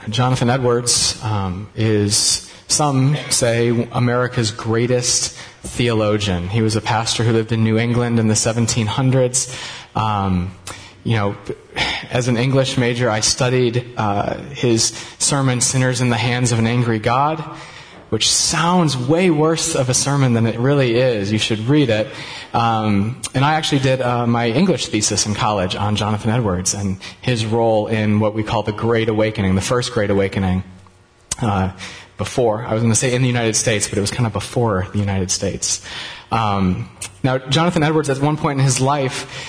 Jonathan Edwards is, some say, America's greatest theologian. He was a pastor who lived in New England in the 1700s. As an English major, I studied his sermon, Sinners in the Hands of an Angry God, which sounds way worse of a sermon than it really is. You should read it. And I actually did my English thesis in college on Jonathan Edwards and his role in what we call the Great Awakening, the First Great Awakening. Before, I was going to say in the United States, but it was kind of before the United States. Now, Jonathan Edwards, at one point in his life,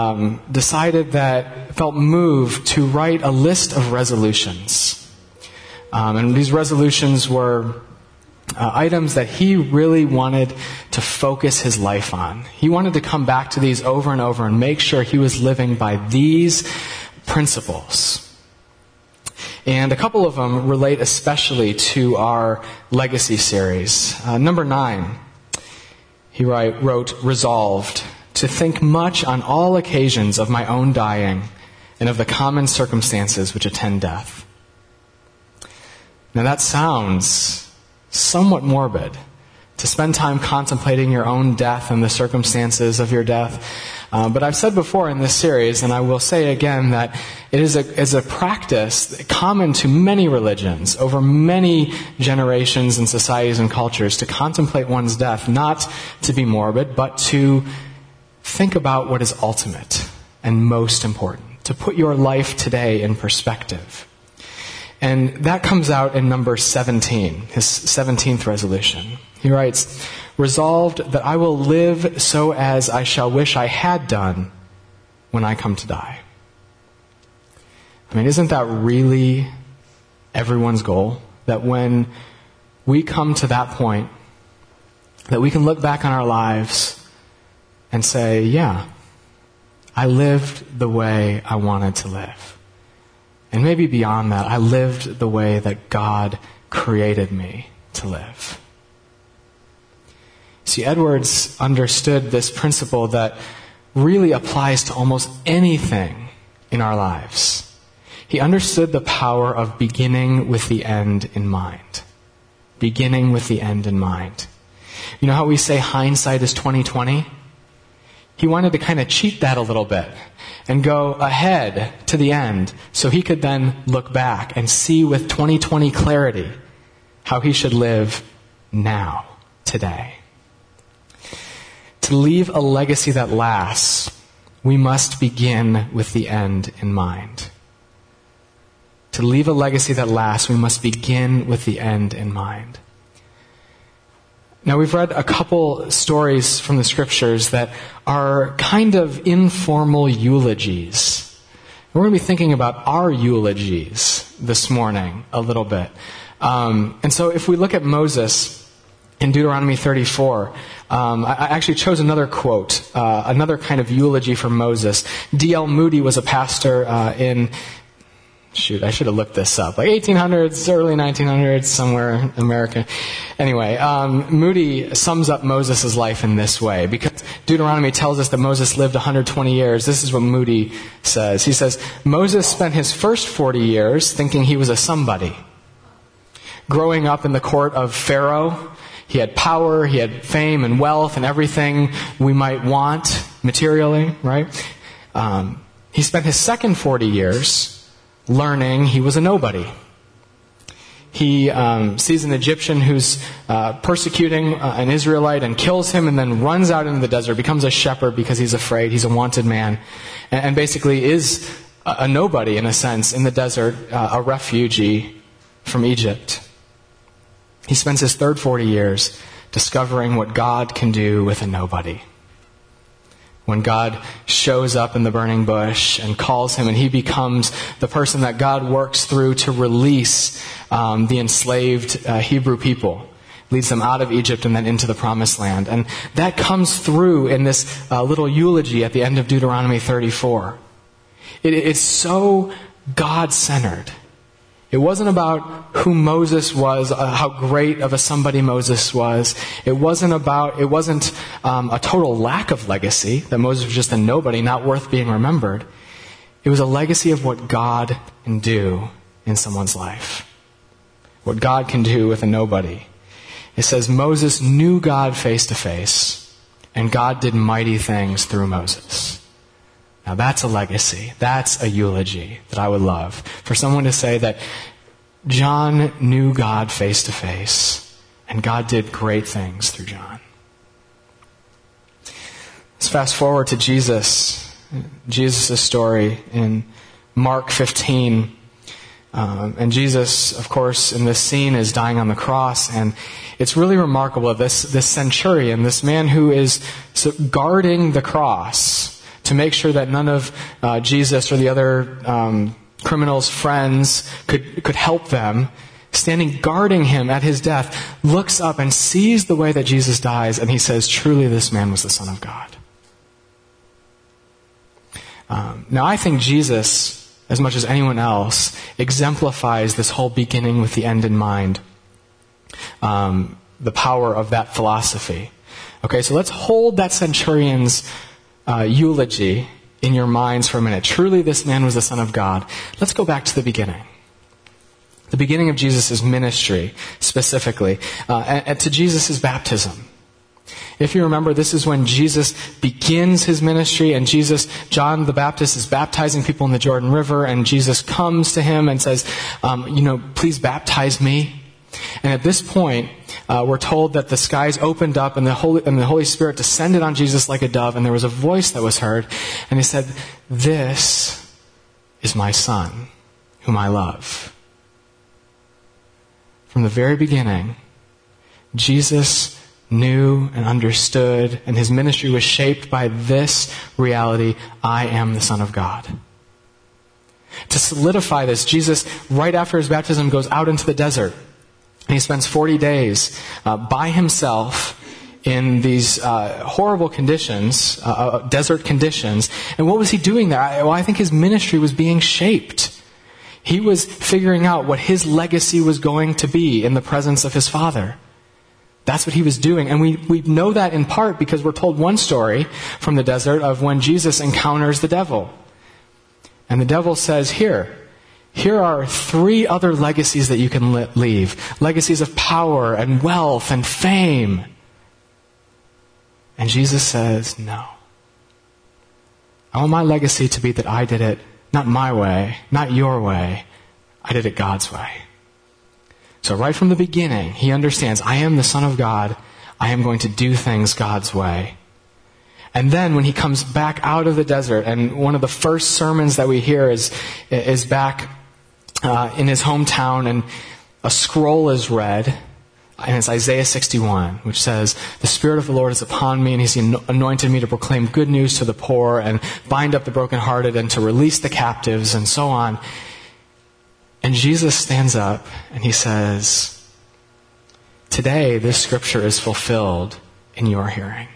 felt moved to write a list of resolutions. And these resolutions were items that he really wanted to focus his life on. He wanted to come back to these over and over and make sure he was living by these principles. And a couple of them relate especially to our legacy series. Number 9, he wrote, "Resolved to think much on all occasions of my own dying and of the common circumstances which attend death." Now that sounds somewhat morbid, to spend time contemplating your own death and the circumstances of your death. But I've said before in this series, and I will say again, that it is a practice common to many religions over many generations and societies and cultures to contemplate one's death, not to be morbid, but to think about what is ultimate and most important, to put your life today in perspective. And that comes out in number 17, his 17th resolution. He writes, "Resolved that I will live so as I shall wish I had done when I come to die." I mean, isn't that really everyone's goal? That when we come to that point, that we can look back on our lives and say, yeah, I lived the way I wanted to live. And maybe beyond that, I lived the way that God created me to live. See, Edwards understood this principle that really applies to almost anything in our lives. He understood the power of beginning with the end in mind. Beginning with the end in mind. You know how we say hindsight is 20/20? He wanted to kind of cheat that a little bit and go ahead to the end so he could then look back and see with 20/20 clarity how he should live now, today. To leave a legacy that lasts, we must begin with the end in mind. To leave a legacy that lasts, we must begin with the end in mind. Now, we've read a couple stories from the scriptures that are kind of informal eulogies. We're going to be thinking about our eulogies this morning a little bit. And so if we look at Moses in Deuteronomy 34, I actually chose another quote, another kind of eulogy for Moses. D.L. Moody was a pastor I should have looked this up. Like 1800s, early 1900s, somewhere in America. Anyway, Moody sums up Moses' life in this way. Because Deuteronomy tells us that Moses lived 120 years. This is what Moody says. He says, "Moses spent his first 40 years thinking he was a somebody. Growing up in the court of Pharaoh, he had power, he had fame and wealth and everything we might want materially, right? He spent his second 40 years learning he was a nobody. He sees an Egyptian who's persecuting an Israelite and kills him and then runs out into the desert, becomes a shepherd because he's afraid. He's a wanted man. And basically is a nobody, in a sense, in the desert, a refugee from Egypt. He spends his third 40 years discovering what God can do with a nobody. When God shows up in the burning bush and calls him, and he becomes the person that God works through to release the enslaved Hebrew people, leads them out of Egypt and then into the promised land. And that comes through in this little eulogy at the end of Deuteronomy 34. It's so God-centered. It wasn't about who Moses was, how great of a somebody Moses was. It wasn't a total lack of legacy, that Moses was just a nobody, not worth being remembered. It was a legacy of what God can do in someone's life. What God can do with a nobody. It says Moses knew God face to face, and God did mighty things through Moses. Now that's a legacy. That's a eulogy that I would love. For someone to say that John knew God face to face, and God did great things through John. Let's fast forward to Jesus' story in Mark 15. And Jesus, of course, in this scene is dying on the cross, and it's really remarkable. This centurion, this man who is guarding the cross to make sure that none of Jesus or the other criminals' friends could help them, standing guarding him at his death, looks up and sees the way that Jesus dies, and he says, "Truly, this man was the Son of God." Now, I think Jesus, as much as anyone else, exemplifies this whole beginning with the end in mind. The power of that philosophy. Okay, so let's hold that centurion's eulogy in your minds for a minute. Truly, this man was the Son of God. Let's go back to the beginning. The beginning of Jesus' ministry, specifically, and to Jesus' baptism. If you remember, this is when Jesus begins his ministry, and John the Baptist is baptizing people in the Jordan River, and Jesus comes to him and says, please baptize me. And at this point, we're told that the skies opened up and the Holy Spirit descended on Jesus like a dove, and there was a voice that was heard, and he said, "This is my Son, whom I love." From the very beginning, Jesus knew and understood, and his ministry was shaped by this reality: I am the Son of God. To solidify this, Jesus, right after his baptism, goes out into the desert. And he spends 40 days by himself in these horrible conditions, desert conditions. And what was he doing there? I think his ministry was being shaped. He was figuring out what his legacy was going to be in the presence of his Father. That's what he was doing. And we know that in part because we're told one story from the desert of when Jesus encounters the devil. And the devil says, here are 3 other legacies that you can leave. Legacies of power and wealth and fame. And Jesus says, no. I want my legacy to be that I did it not my way, not your way. I did it God's way. So right from the beginning, he understands, I am the Son of God. I am going to do things God's way. And then when he comes back out of the desert, and one of the first sermons that we hear is back in his hometown, and a scroll is read, and it's Isaiah 61, which says, "The Spirit of the Lord is upon me, and he's anointed me to proclaim good news to the poor, and bind up the brokenhearted, and to release the captives," and so on. And Jesus stands up, and he says, "Today, this scripture is fulfilled in your hearing."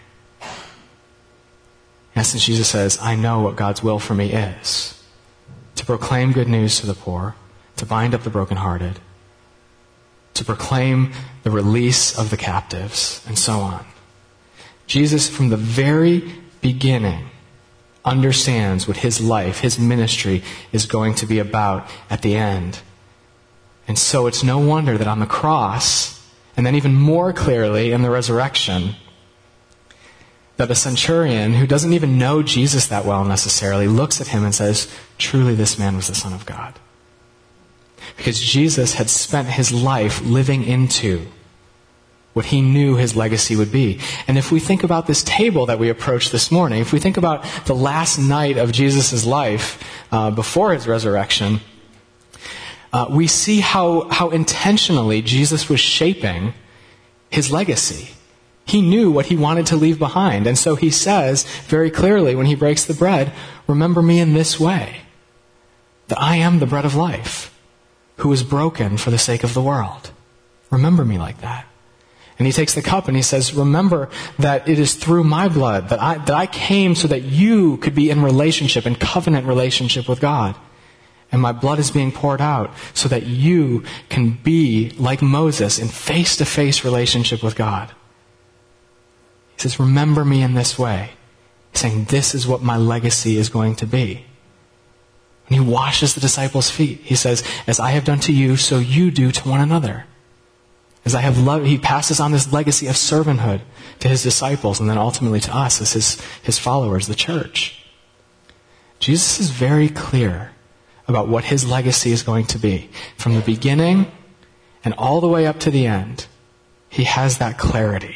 In essence, Jesus says, I know what God's will for me is. To proclaim good news to the poor, to bind up the brokenhearted, to proclaim the release of the captives, and so on. Jesus, from the very beginning, understands what his life, his ministry, is going to be about at the end. And so it's no wonder that on the cross, and then even more clearly in the resurrection, that a centurion who doesn't even know Jesus that well necessarily looks at him and says, "Truly this man was the Son of God." Because Jesus had spent his life living into what he knew his legacy would be. And if we think about this table that we approached this morning, if we think about the last night of Jesus' life before his resurrection, we see how intentionally Jesus was shaping his legacy. He knew what he wanted to leave behind. And so he says very clearly when he breaks the bread, "Remember me in this way, that I am the bread of life, who was broken for the sake of the world. Remember me like that." And he takes the cup and he says, "Remember that it is through my blood that I came so that you could be in relationship, in covenant relationship with God. And my blood is being poured out so that you can be, like Moses, in face-to-face relationship with God." He says, "Remember me in this way." He's saying, this is what my legacy is going to be. And he washes the disciples' feet. He says, as I have done to you, so you do to one another. As I have loved, he passes on this legacy of servanthood to his disciples and then ultimately to us as his followers, the church. Jesus is very clear about what his legacy is going to be. From the beginning and all the way up to the end, he has that clarity.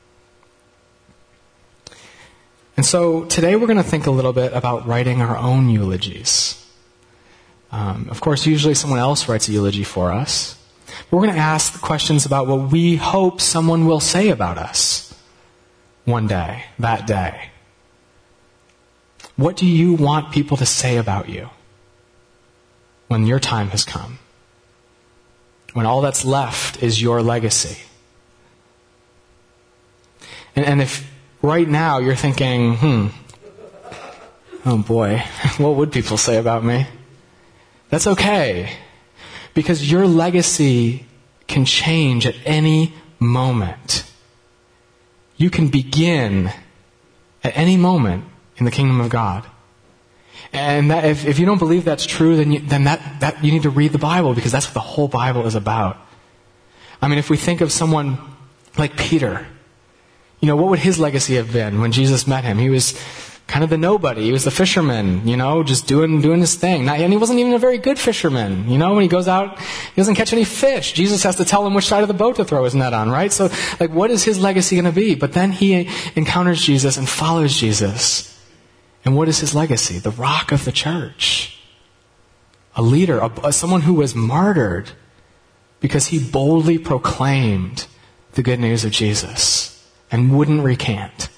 And so today we're going to think a little bit about writing our own eulogies. Of course, usually someone else writes a eulogy for us. We're going to ask questions about what we hope someone will say about us one day, that day. What do you want people to say about you when your time has come? When all that's left is your legacy? And if right now you're thinking, oh boy, what would people say about me? That's okay. Because your legacy can change at any moment. You can begin at any moment in the kingdom of God. And that, if you don't believe that's true, then you need to read the Bible, because that's what the whole Bible is about. I mean, if we think of someone like Peter, what would his legacy have been when Jesus met him? He was kind of the nobody. He was the fisherman, just doing his thing. And he wasn't even a very good fisherman. When he goes out, he doesn't catch any fish. Jesus has to tell him which side of the boat to throw his net on, right? So, what is his legacy going to be? But then he encounters Jesus and follows Jesus. And what is his legacy? The rock of the church. A leader, someone who was martyred because he boldly proclaimed the good news of Jesus and wouldn't recant.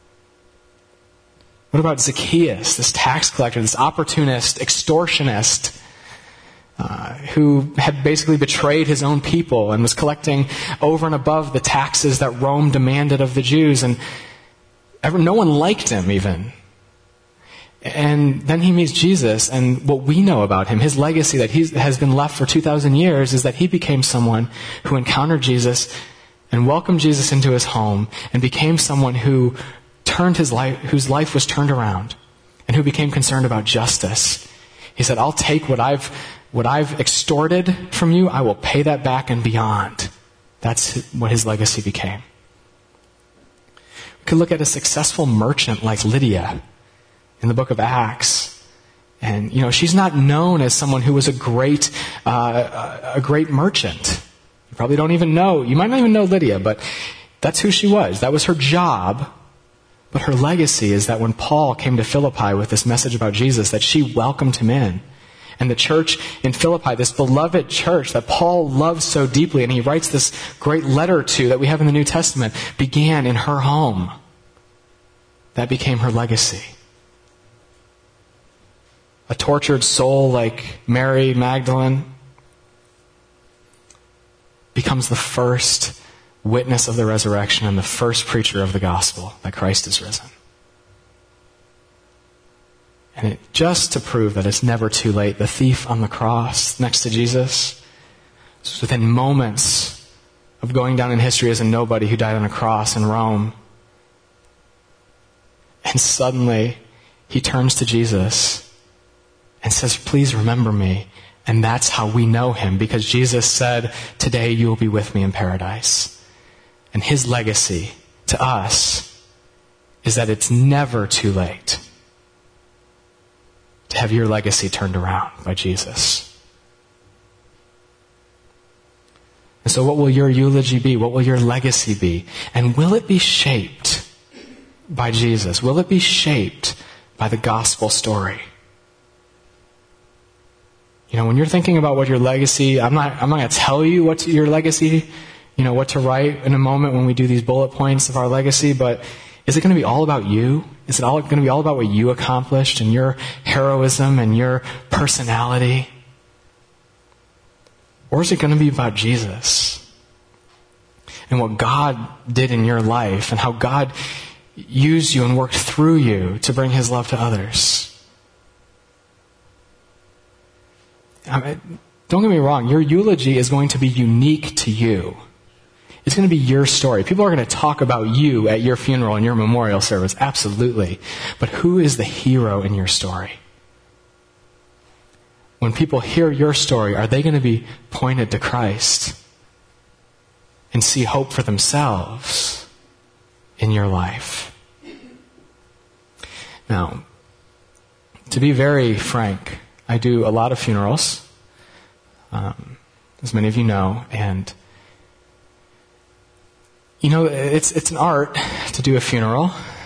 What about Zacchaeus, this tax collector, this opportunist, extortionist, who had basically betrayed his own people and was collecting over and above the taxes that Rome demanded of the Jews, and no one liked him even. And then he meets Jesus, and what we know about him, his legacy that has been left for 2,000 years, is that he became someone who encountered Jesus and welcomed Jesus into his home and became someone who whose life was turned around, and who became concerned about justice. He said, I'll take what I've extorted from you, I will pay that back and beyond. That's what his legacy became. We could look at a successful merchant like Lydia in the book of Acts. And, she's not known as someone who was a great merchant. You probably don't even know. You might not even know Lydia, but that's who she was. That was her job. But her legacy is that when Paul came to Philippi with this message about Jesus, that she welcomed him in. And the church in Philippi, this beloved church that Paul loves so deeply, and he writes this great letter to that we have in the New Testament, began in her home. That became her legacy. A tortured soul like Mary Magdalene becomes the first witness of the resurrection and the first preacher of the gospel that Christ is risen. And just to prove that it's never too late, the thief on the cross next to Jesus was within moments of going down in history as a nobody who died on a cross in Rome. And suddenly he turns to Jesus and says, please remember me. And that's how we know him, because Jesus said, today you will be with me in paradise. And his legacy to us is that it's never too late to have your legacy turned around by Jesus. And so what will your eulogy be? What will your legacy be? And will it be shaped by Jesus? Will it be shaped by the gospel story? When you're thinking about what your legacy, I'm not going to tell you what's your legacy, what to write in a moment when we do these bullet points of our legacy, but is it going to be all about you? Is it all going to be all about what you accomplished and your heroism and your personality? Or is it going to be about Jesus and what God did in your life and how God used you and worked through you to bring his love to others? Don't get me wrong, your eulogy is going to be unique to you. It's going to be your story. People are going to talk about you at your funeral and your memorial service, absolutely. But who is the hero in your story? when people hear your story, are they going to be pointed to Christ and see hope for themselves in your life? Now, to be very frank, I do a lot of funerals, as many of you know, and it's an art to do a funeral.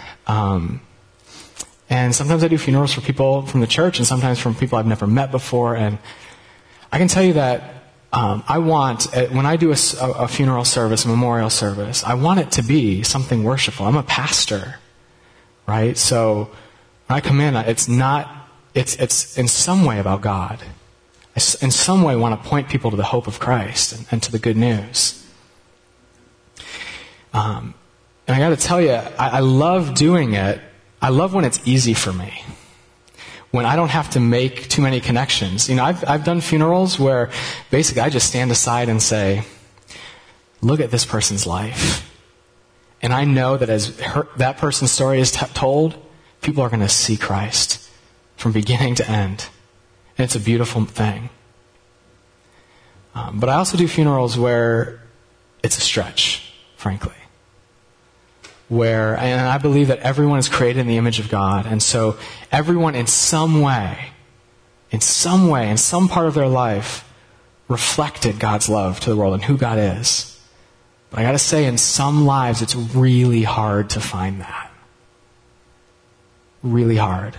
And sometimes I do funerals for people from the church and sometimes from people I've never met before. And I can tell you that I want, when I do a funeral service, a memorial service, I want it to be something worshipful. I'm a pastor, right? So when I come in, it's in some way about God. I in some way want to point people to the hope of Christ and to the good news. And I got to tell you, I love doing it. I love when it's easy for me, when I don't have to make too many connections. I've done funerals where basically I just stand aside and say, look at this person's life. And I know that as that person's story is told, people are going to see Christ from beginning to end. And it's a beautiful thing. But I also do funerals where it's a stretch, frankly. And I believe that everyone is created in the image of God. And so everyone in some way, in some part of their life, reflected God's love to the world and who God is. But I got to say, in some lives, it's really hard to find that. Really hard.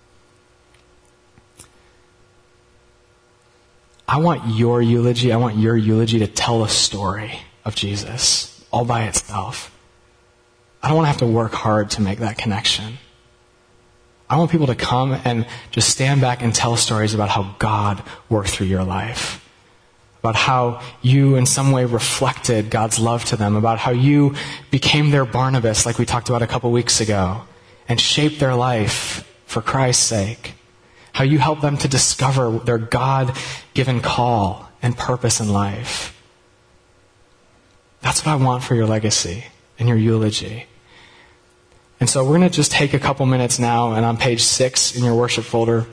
I want your eulogy to tell a story of Jesus all by itself. I don't want to have to work hard to make that connection. I want people to come and just stand back and tell stories about how God worked through your life. About how you in some way reflected God's love to them. About how you became their Barnabas, like we talked about a couple weeks ago, and shaped their life for Christ's sake. How you helped them to discover their God-given call and purpose in life. That's what I want for your legacy and your eulogy. And so we're going to just take a couple minutes now, and on page 6 in your worship folder,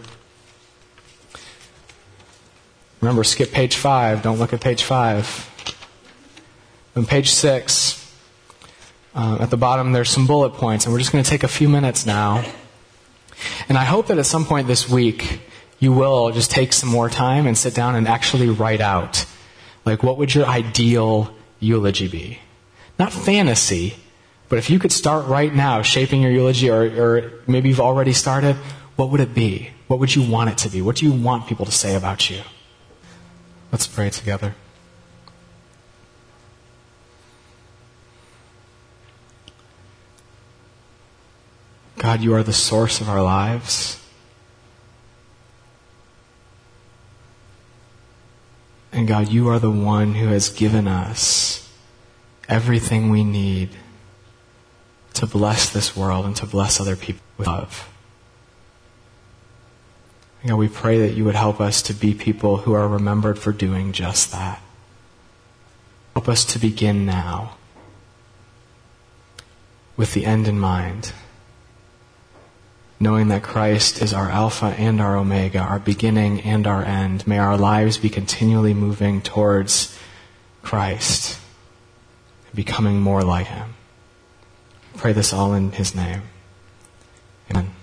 remember, skip page 5, don't look at page 5. On page 6, at the bottom there's some bullet points, and we're just going to take a few minutes now. And I hope that at some point this week, you will just take some more time and sit down and actually write out, like, what would your ideal eulogy be? Not fantasy, but if you could start right now shaping your eulogy, or maybe you've already started, what would it be? What would you want it to be? What do you want people to say about you? Let's pray together. God, you are the source of our lives. And God, you are the one who has given us everything we need to bless this world and to bless other people with love. And God, we pray that you would help us to be people who are remembered for doing just that. Help us to begin now with the end in mind, knowing that Christ is our Alpha and our Omega, our beginning and our end. May our lives be continually moving towards Christ, becoming more like Him. I pray this all in His name. Amen.